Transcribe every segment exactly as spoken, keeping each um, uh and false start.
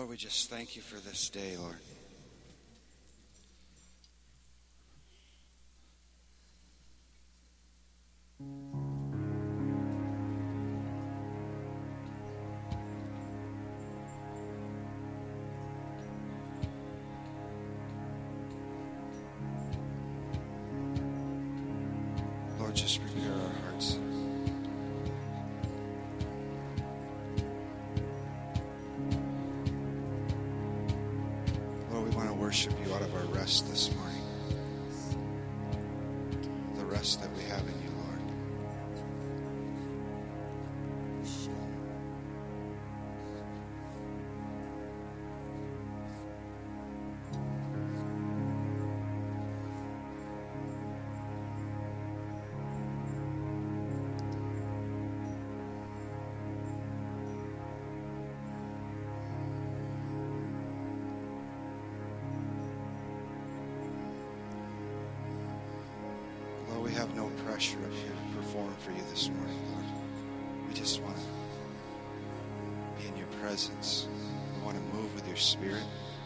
we just thank you for this day, Lord. Lord, just prepare our hearts. Lord, we want to worship you out of our rest this morning. The rest that we have in you, Lord. We have no pressure up here to perform for you this morning, Lord. We just want to be in your presence. We want to move with your Spirit.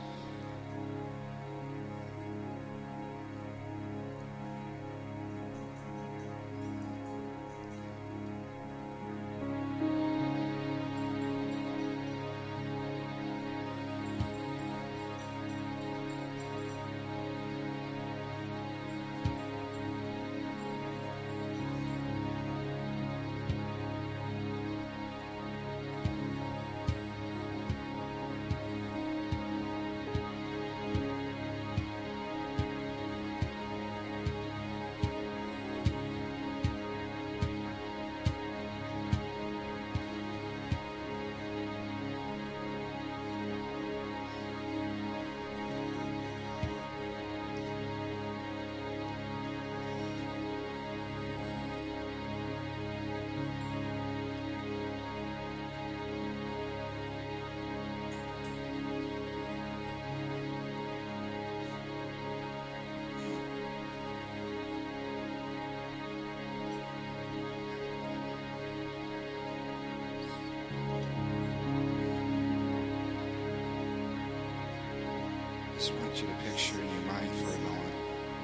I just want you to picture in your mind for a moment.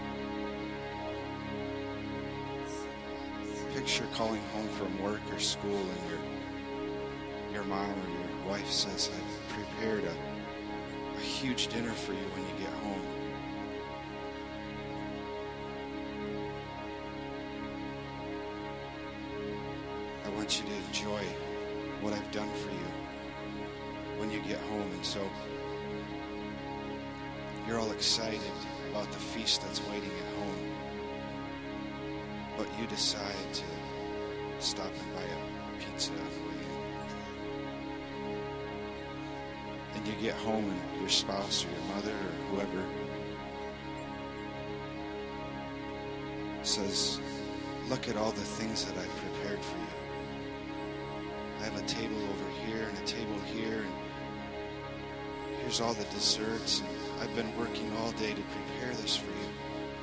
Picture calling home from work or school and your your mom or your wife says, I've prepared a, a huge dinner for you when you get home. I want you to enjoy what I've done for you when you get home. And so you're all excited about the feast that's waiting at home, but you decide to stop and buy a pizza on the way in. And you get home and your spouse or your mother or whoever says, look at all the things that I've prepared for you. I have a table over here and a table here, and here's all the desserts, and I've been working all day to prepare this for you.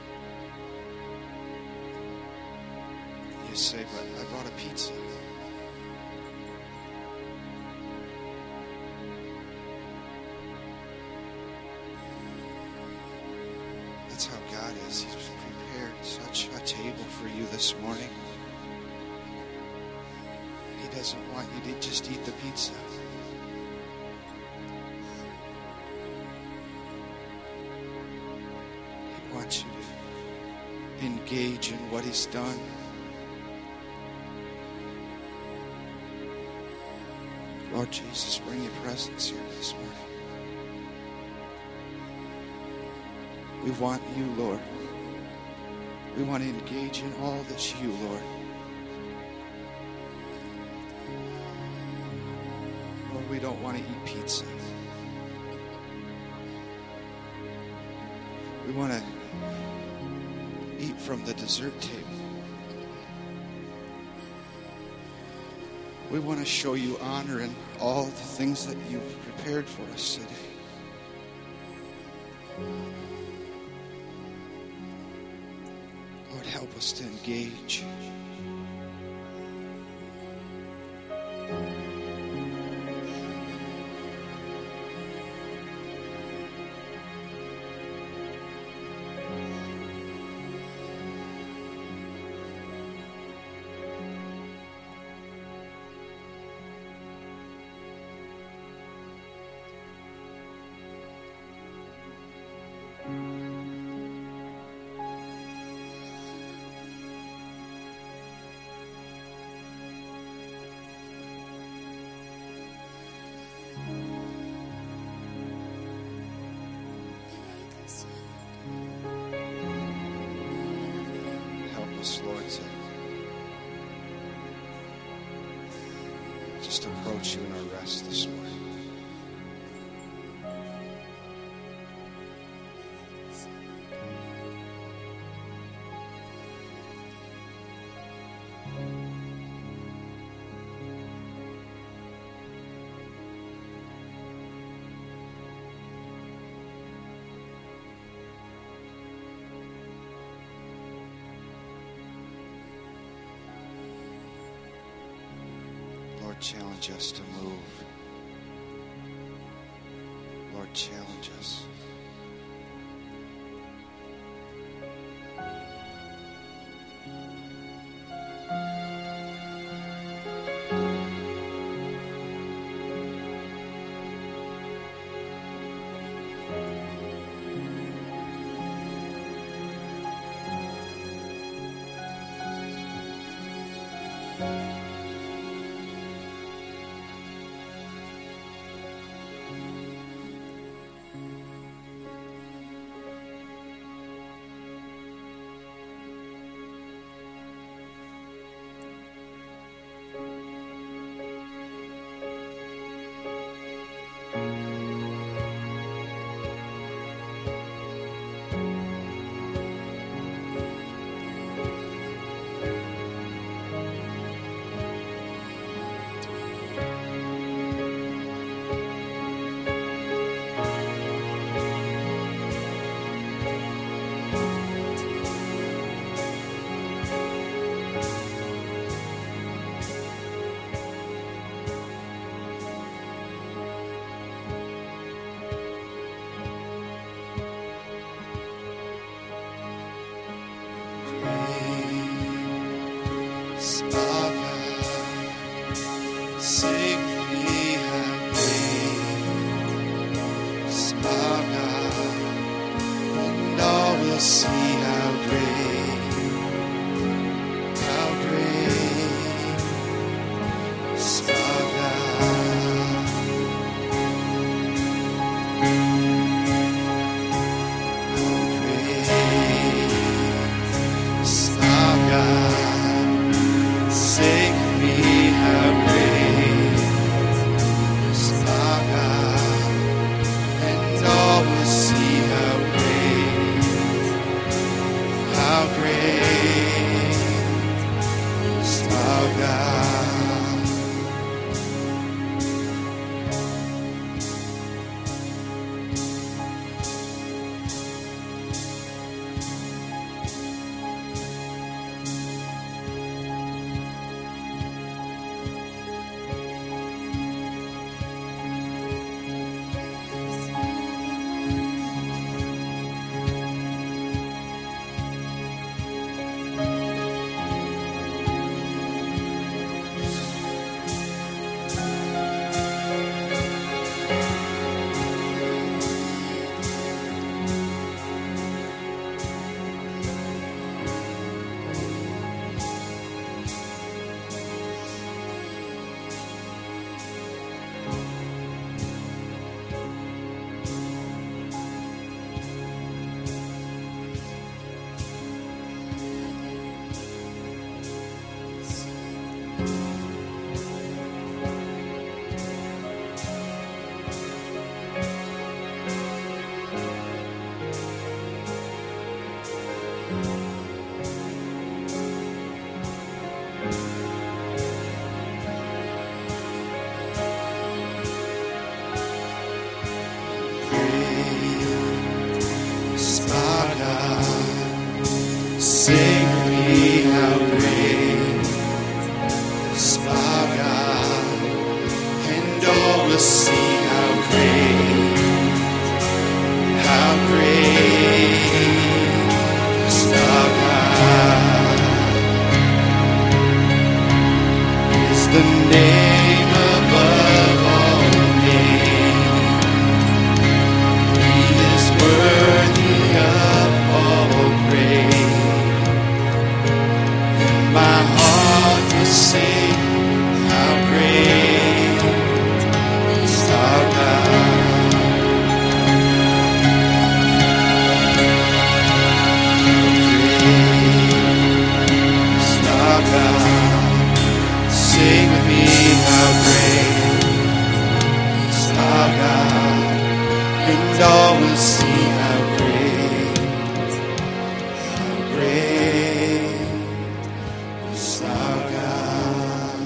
And you say, but I brought a pizza. That's how God is. He's prepared such a table for you this morning. He doesn't want you to just eat the pizza. He wants you to engage in what He's done. Lord Jesus, bring your presence here this morning. We want you, Lord. We want to engage in all that's you, Lord. Lord, we don't want to eat pizza. We want to eat from the dessert table. We want to show you honor in all the things that you've prepared for us today. Lord, help us to engage. just approach you in our rest this morning. Lord, challenge us to move. Lord, challenge us. See how great, how great is our God. How great is our God. Sing with me, how great is our God, and all will see how great. and all will see how great, how great is our God.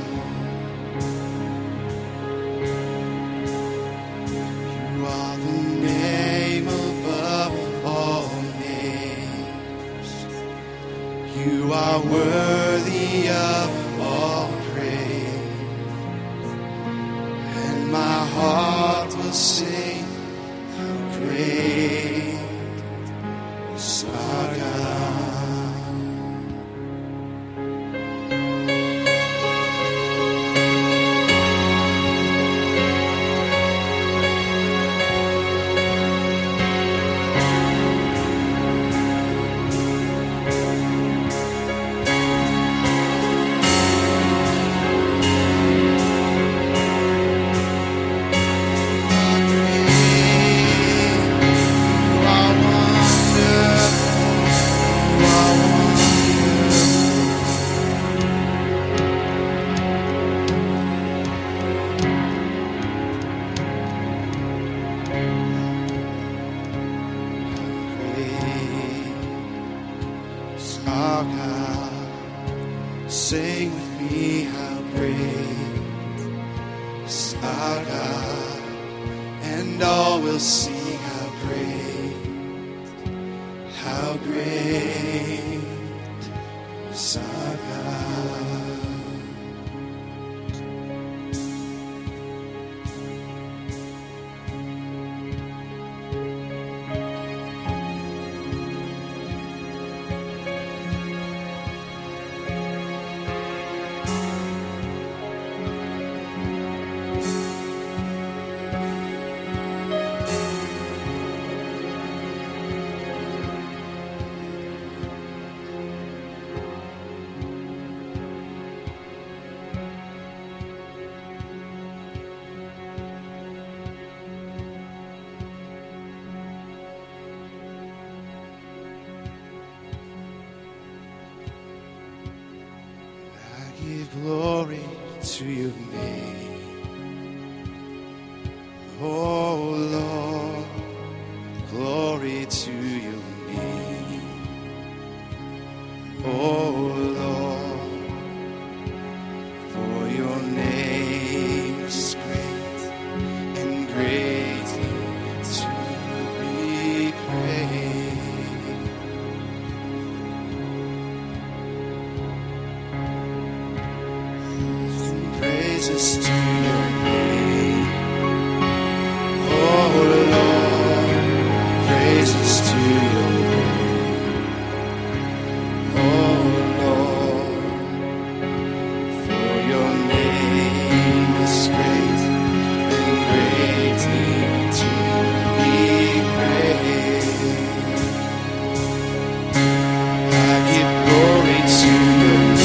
You are the name above all names. You are worthy of all praise, and my heart will sing how great is our God. Our God, sing with me how great is our God, and all will see how great, how great is our God. Give glory to your name, oh Lord, glory to your name, oh Lord, for your name is great and greatly to be praised. Praises to your name, oh Lord, praises to your name, oh Lord, for your name is great and greatly to be praised. I give glory to your name.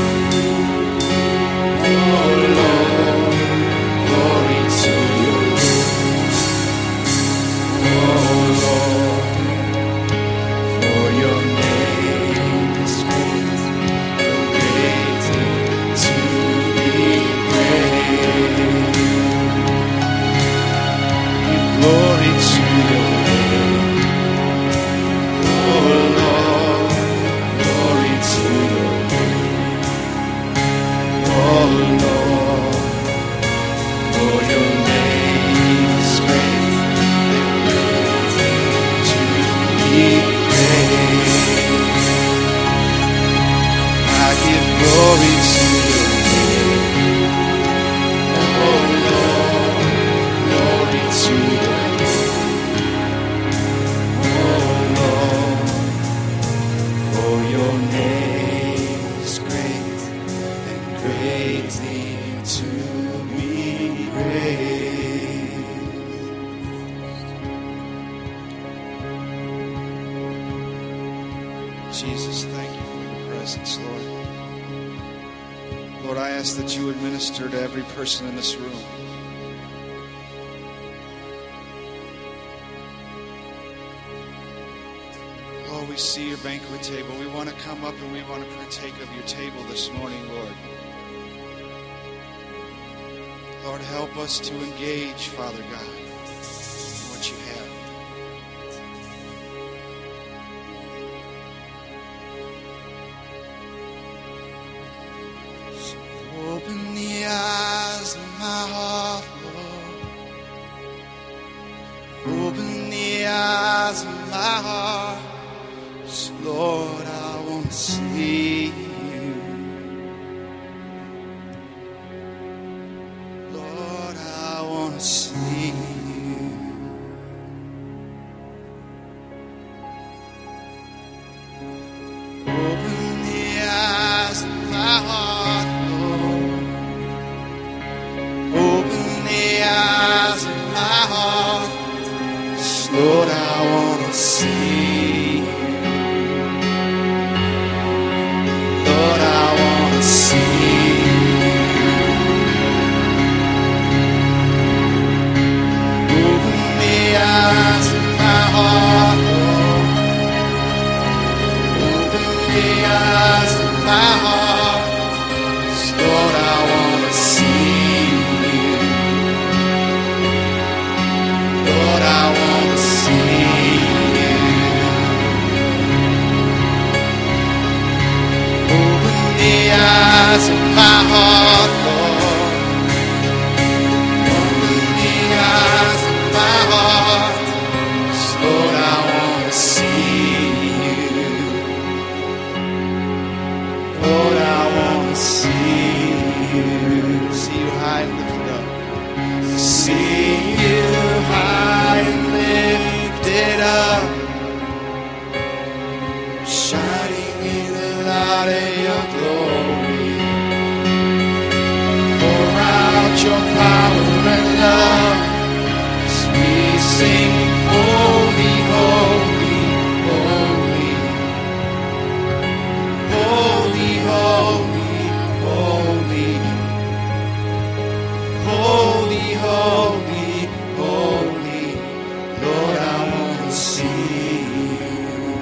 Jesus, thank you for your presence, Lord. Lord, I ask that you would minister to every person in this room. Oh, we see your banquet table. We want to come up and we want to partake of your table this morning, Lord. Lord, help us to engage, Father God, in what you have. Open the eyes of my heart. Yes, Lord, I want to see you. Lord, I want to see you. Open the eyes of my heart, Lord. Open the eyes of my heart. Yes, Lord, I want to see you. Lord, I want to see you. Open the eyes of my heart, Lord. Open the eyes of my heart. Yes, Lord, I want to see you. Lord, I want to see you. Open the eyes of my heart, Lord. Open the eyes of my heart. Yes, Lord, I want to see you. Lord, I want to see you. See you high and lifted up. See you high and lifted up, shining in the light of your glory. Pour out your power and love as we sing, holy, holy, holy. Holy, holy, holy. Holy, holy, holy. Lord, I want to see you.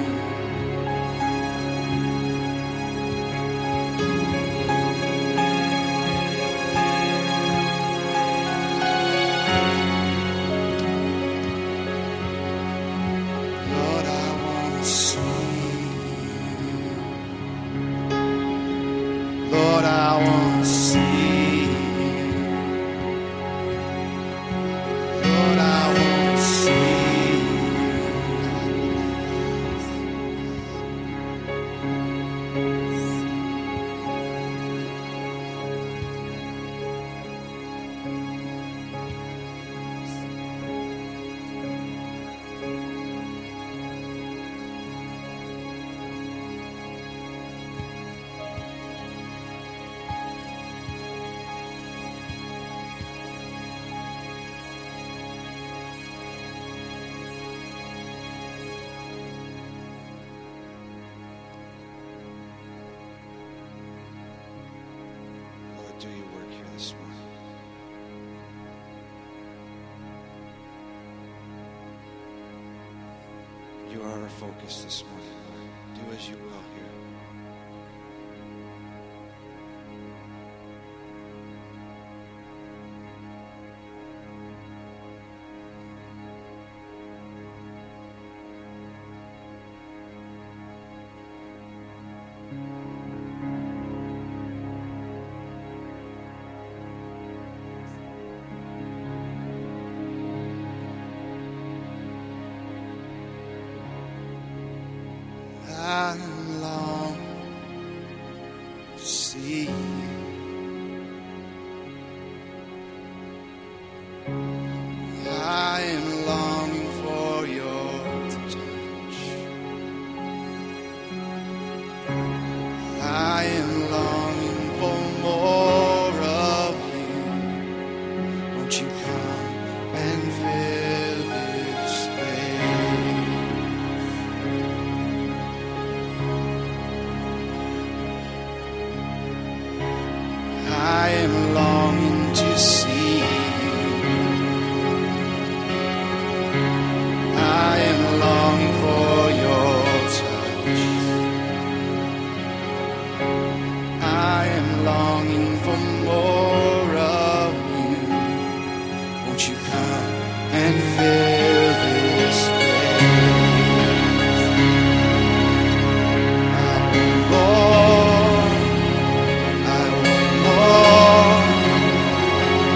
Lord, I want to see you. Lord, I want to see you. Lord, I want to see you. Lord, do your work here this morning. You are our focus this morning, Lord. Do as you will here. I long to see you. I am longing for your touch. I am longing for more of you. Won't you come and fill this space? I am longing to see you. I am longing for your touch. I am longing for more of you. Won't you come and fill this space? I want more. I want more.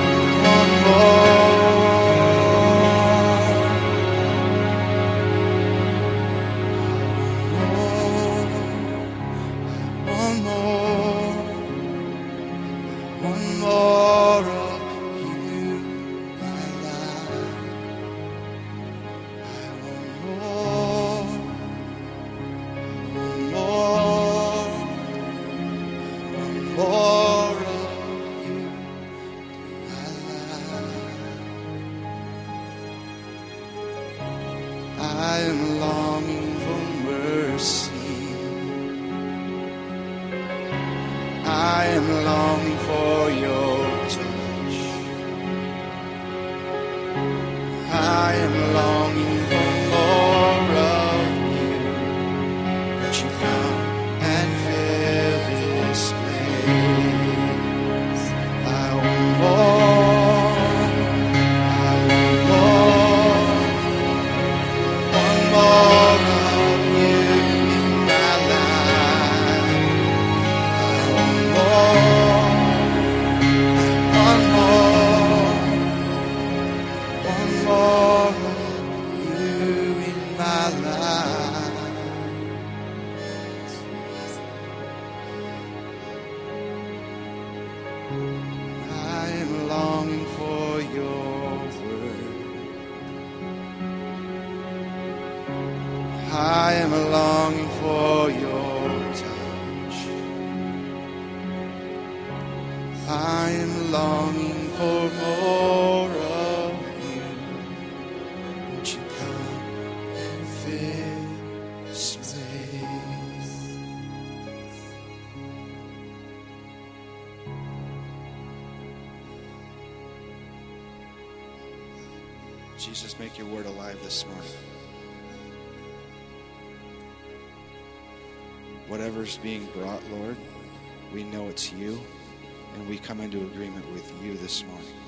I am longing for mercy. I am longing for your touch. I am longing for more of you. Won't you come and fill this place? I want more. I want more. One more of you in my life. I want more. One more. One more of you in my life. I am longing for your word. I am longing for your touch. I am longing for more of you. Won't you come and fill this place? Jesus, make your word alive this morning. Whatever's being brought, Lord, we know it's you, and we come into agreement with you this morning.